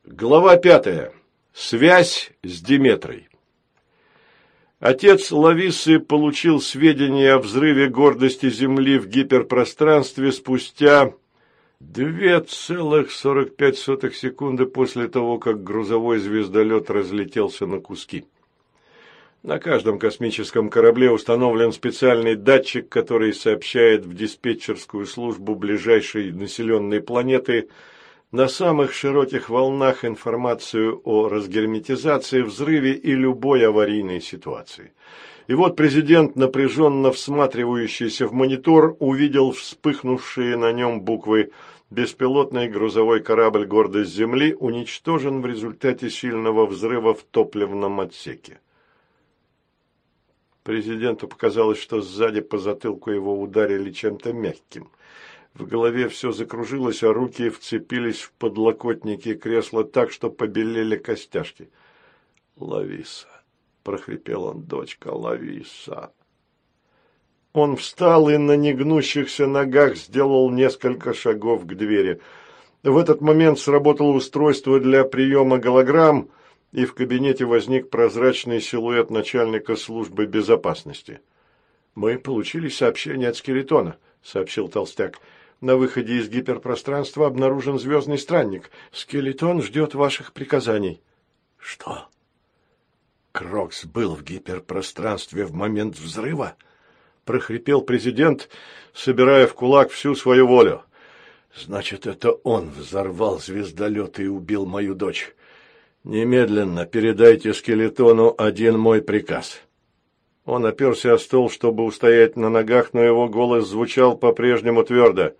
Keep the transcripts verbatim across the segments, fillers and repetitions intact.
Глава пятая. Связь с Диметрой. Отец Лависы получил сведения о взрыве гордости Земли в гиперпространстве спустя две целых сорок пять сотых секунды после того, как грузовой звездолет разлетелся на куски. На каждом космическом корабле установлен специальный датчик, который сообщает в диспетчерскую службу ближайшей населенной планеты на самых широких волнах информацию о разгерметизации, взрыве и любой аварийной ситуации. И вот президент, напряженно всматривающийся в монитор, увидел вспыхнувшие на нем буквы «Беспилотный грузовой корабль «Гордость Земли» уничтожен в результате сильного взрыва в топливном отсеке». Президенту показалось, что сзади по затылку его ударили чем-то мягким. В голове все закружилось, а руки вцепились в подлокотники кресла так, что побелели костяшки. «Лависа!» – прохрипел он, дочка, «Лависа!» Он встал и на негнущихся ногах сделал несколько шагов к двери. В этот момент сработало устройство для приема голограмм, и в кабинете возник прозрачный силуэт начальника службы безопасности. «Мы получили сообщение от Скелетона», – сообщил толстяк. «На выходе из гиперпространства обнаружен звездный странник. Скелетон ждет ваших приказаний». «Что? Крокс был в гиперпространстве в момент взрыва?» – прохрипел президент, собирая в кулак всю свою волю. «Значит, это он взорвал звездолет и убил мою дочь. Немедленно передайте Скелетону один мой приказ». Он оперся о стол, чтобы устоять на ногах, но его голос звучал по-прежнему твердо.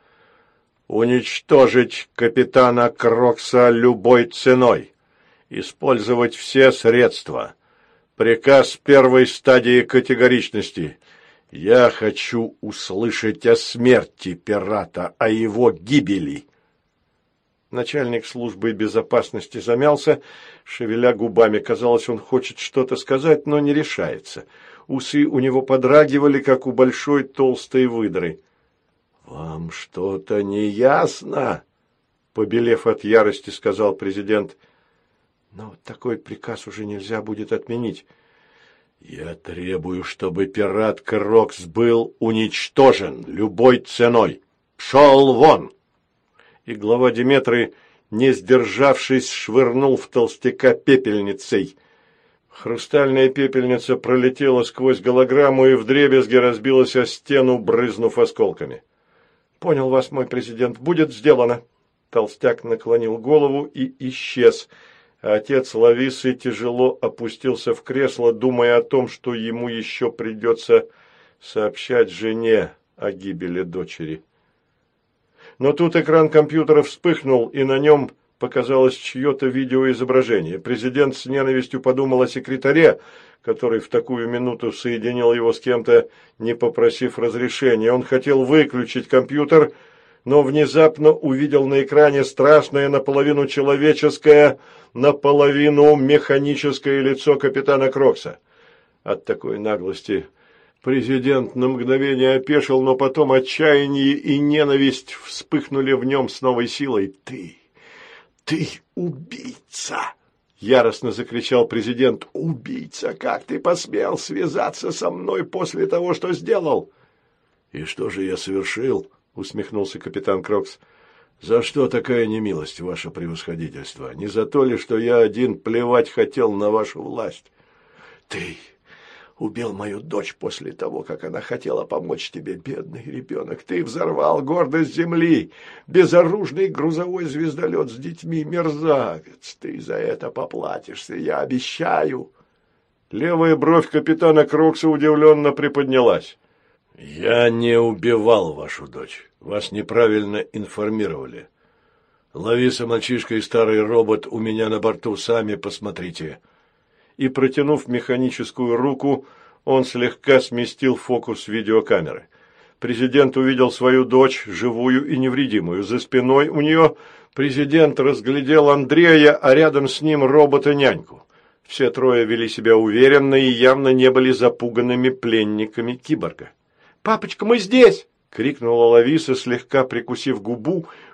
«Уничтожить капитана Крокса любой ценой. Использовать все средства. Приказ первой стадии категоричности. Я хочу услышать о смерти пирата, о его гибели». Начальник службы безопасности замялся, шевеля губами. Казалось, он хочет что-то сказать, но не решается. Усы у него подрагивали, как у большой толстой выдры. «Вам что-то не ясно?» – побелев от ярости, сказал президент. «Но такой приказ уже нельзя будет отменить». «Я требую, чтобы пират Крокс был уничтожен любой ценой. Пшел вон!» И глава Диметры, не сдержавшись, швырнул в толстяка пепельницей. Хрустальная пепельница пролетела сквозь голограмму и вдребезги разбилась о стену, брызнув осколками. «Понял вас, мой президент, будет сделано». Толстяк наклонил голову и исчез, а отец Лависы тяжело опустился в кресло, думая о том, что ему еще придется сообщать жене о гибели дочери. Но тут экран компьютера вспыхнул, и на нем показалось чье-то видеоизображение. Президент с ненавистью подумал о секретаре, который в такую минуту соединил его с кем-то, не попросив разрешения. Он хотел выключить компьютер, но внезапно увидел на экране страшное наполовину человеческое, наполовину механическое лицо капитана Крокса. От такой наглости президент на мгновение опешил, но потом отчаяние и ненависть вспыхнули в нем с новой силой. «Ты, ты убийца!» — яростно закричал президент. «Убийца! Как ты посмел связаться со мной после того, что сделал?» «И что же я совершил?» — усмехнулся капитан Крокс. «За что такая немилость, ваше превосходительство? Не за то ли, что я один плевать хотел на вашу власть?» «Ты убил мою дочь после того, как она хотела помочь тебе, бедный ребенок. Ты взорвал гордость Земли, безоружный грузовой звездолет с детьми, мерзавец. Ты за это поплатишься, я обещаю». Левая бровь капитана Крокса удивленно приподнялась. «Я не убивал вашу дочь. Вас неправильно информировали. Лависа, мальчишка и старый робот у меня на борту, сами посмотрите». И, протянув механическую руку, он слегка сместил фокус видеокамеры. Президент увидел свою дочь, живую и невредимую. За спиной у нее президент разглядел Андрея, а рядом с ним робота-няньку. Все трое вели себя уверенно и явно не были запуганными пленниками киборга. «Папочка, мы здесь!» — крикнула Лависа, слегка прикусив губу,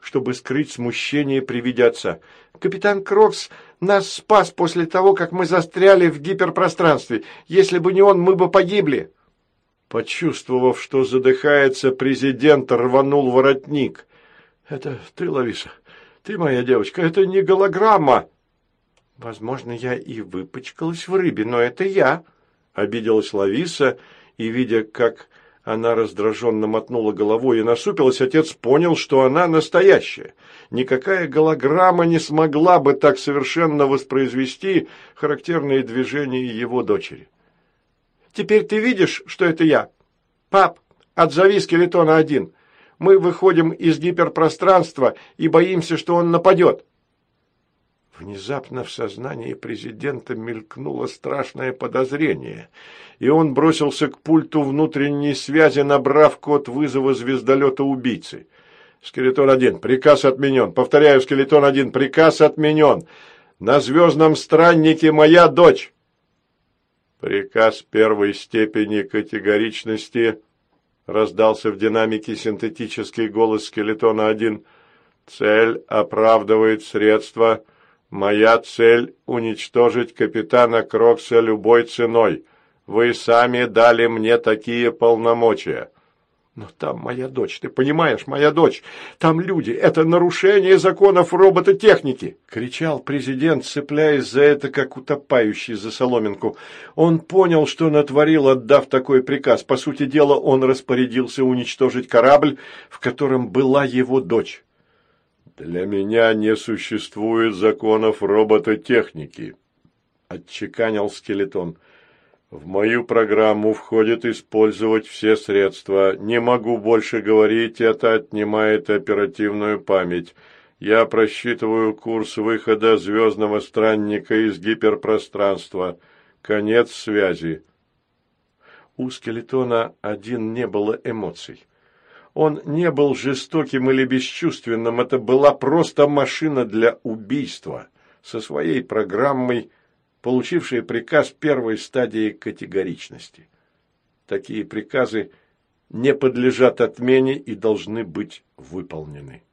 чтобы скрыть смущение при виде отца. «Капитан Крокс нас спас после того, как мы застряли в гиперпространстве. Если бы не он, мы бы погибли». Почувствовав, что задыхается, президент рванул воротник. «Это ты, Лависа? Ты моя девочка? Это не голограмма!» «Возможно, я и выпачкалась в рыбе, но это я», — обиделась Лависа, и, видя, как она раздраженно мотнула головой и насупилась, отец понял, что она настоящая. Никакая голограмма не смогла бы так совершенно воспроизвести характерные движения его дочери. «Теперь ты видишь, что это я? Пап, отзови скелетона один. Мы выходим из гиперпространства и боимся, что он нападет». Внезапно в сознании президента мелькнуло страшное подозрение, и он бросился к пульту внутренней связи, набрав код вызова звездолета-убийцы. «Скелетон один, приказ отменен. Повторяю, Скелетон один, приказ отменен. На звездном страннике моя дочь». «Приказ первой степени категоричности», — раздался в динамике синтетический голос Скелетона один. «Цель оправдывает средства. Моя цель – уничтожить капитана Крокса любой ценой. Вы сами дали мне такие полномочия». «Но там моя дочь, ты понимаешь, моя дочь. Там люди. Это нарушение законов робототехники!» – кричал президент, цепляясь за это, как утопающий за соломинку. Он понял, что натворил, отдав такой приказ. По сути дела, он распорядился уничтожить корабль, в котором была его дочь. «Для меня не существует законов робототехники», – отчеканил Скелетон. «В мою программу входит использовать все средства. Не могу больше говорить, это отнимает оперативную память. Я просчитываю курс выхода звездного странника из гиперпространства. Конец связи». У Скелетона один не было эмоций. Он не был жестоким или бесчувственным, это была просто машина для убийства, со своей программой, получившая приказ первой стадии категоричности. Такие приказы не подлежат отмене и должны быть выполнены.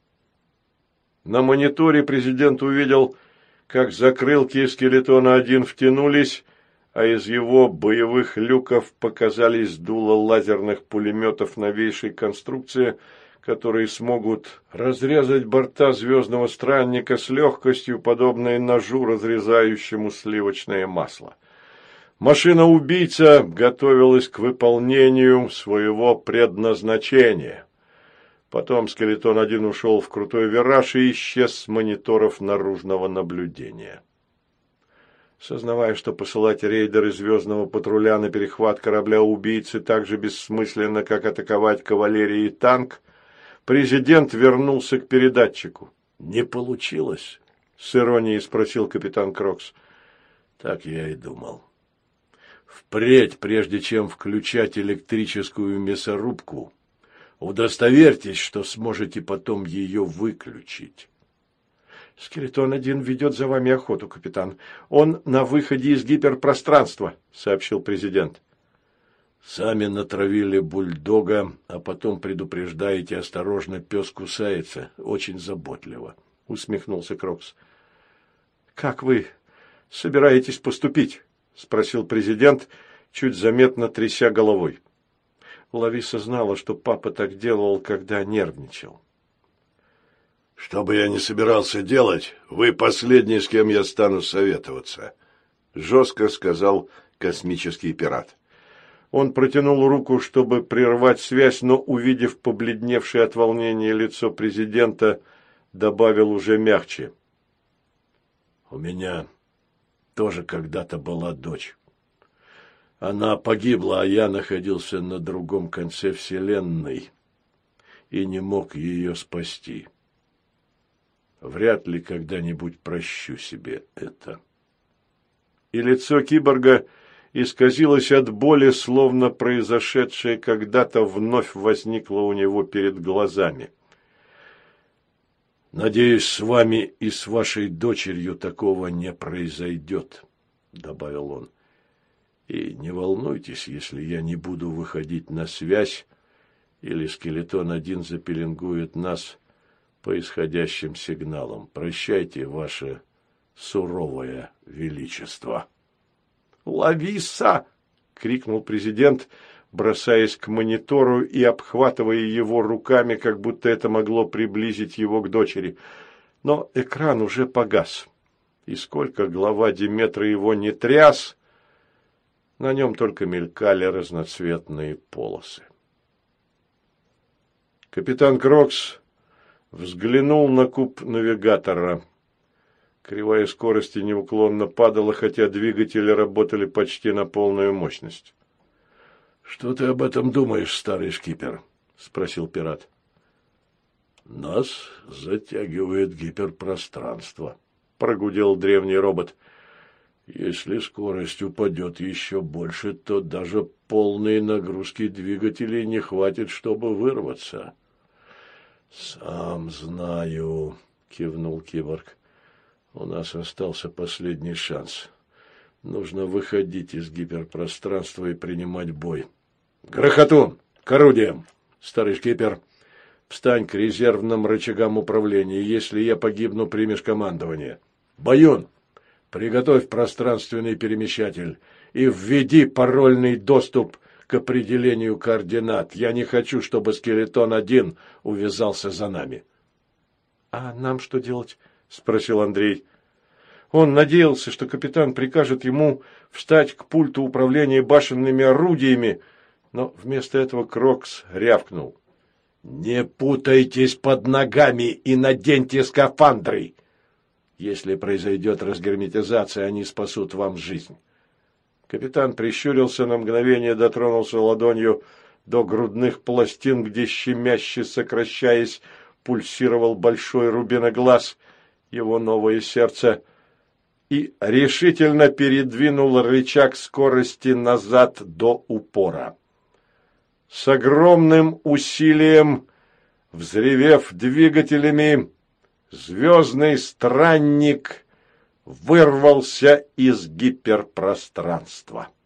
На мониторе президент увидел, как закрылки Скелетона один втянулись, а из его боевых люков показались дула лазерных пулеметов новейшей конструкции, которые смогут разрезать борта звездного странника с легкостью, подобной ножу, разрезающему сливочное масло. Машина-убийца готовилась к выполнению своего предназначения. Потом Скелетон один ушел в крутой вираж и исчез с мониторов наружного наблюдения. Сознавая, что посылать рейдеры звездного патруля на перехват корабля-убийцы так же бессмысленно, как атаковать кавалерию и танк, президент вернулся к передатчику. «Не получилось?» — с иронией спросил капитан Крокс. «Так я и думал. Впредь, прежде чем включать электрическую мясорубку, удостоверьтесь, что сможете потом ее выключить». «Скелетон один ведет за вами охоту, капитан. Он на выходе из гиперпространства», — сообщил президент. «Сами натравили бульдога, а потом предупреждаете, осторожно, пес кусается, очень заботливо», — усмехнулся Крокс. «Как вы собираетесь поступить?» — спросил президент, чуть заметно тряся головой. Лависа знала, что папа так делал, когда нервничал. «Что бы я ни собирался делать, вы последний, с кем я стану советоваться», — жестко сказал космический пират. Он протянул руку, чтобы прервать связь, но, увидев побледневшее от волнения лицо президента, добавил уже мягче. «У меня тоже когда-то была дочь. Она погибла, а я находился на другом конце Вселенной и не мог ее спасти. Вряд ли когда-нибудь прощу себе это». И лицо киборга исказилось от боли, словно произошедшее когда-то вновь возникло у него перед глазами. «Надеюсь, с вами и с вашей дочерью такого не произойдет», — добавил он. «И не волнуйтесь, если я не буду выходить на связь, или Скелетон один запеленгует нас по исходящим сигналам. Прощайте, ваше суровое величество. «Лависа!» — крикнул президент, бросаясь к монитору и обхватывая его руками, как будто это могло приблизить его к дочери. Но экран уже погас, и сколько глава Диметра его не тряс, на нем только мелькали разноцветные полосы. Капитан Крокс взглянул на куб навигатора. Кривая скорости неуклонно падала, хотя двигатели работали почти на полную мощность. «Что ты об этом думаешь, старый шкипер?» – спросил пират. «Нас затягивает гиперпространство», – прогудел древний робот. «Если скорость упадет еще больше, то даже полной нагрузки двигателей не хватит, чтобы вырваться». «Сам знаю», – кивнул киборг. «У нас остался последний шанс. Нужно выходить из гиперпространства и принимать бой». «Грохотун! К орудиям! Старый шкипер, встань к резервным рычагам управления. Если я погибну, примешь командование. Баюн, приготовь пространственный перемещатель и введи парольный доступ к определению координат. Я не хочу, чтобы скелетон-один увязался за нами». «А нам что делать?» – спросил Андрей. Он надеялся, что капитан прикажет ему встать к пульту управления башенными орудиями, но вместо этого Крокс рявкнул: «Не путайтесь под ногами и наденьте скафандры! Если произойдет разгерметизация, они спасут вам жизнь». Капитан прищурился, на мгновение дотронулся ладонью до грудных пластин, где, щемяще сокращаясь, пульсировал большой рубиноглаз, его новое сердце, и решительно передвинул рычаг скорости назад до упора. С огромным усилием, взревев двигателями, звездный странник вырвался из гиперпространства.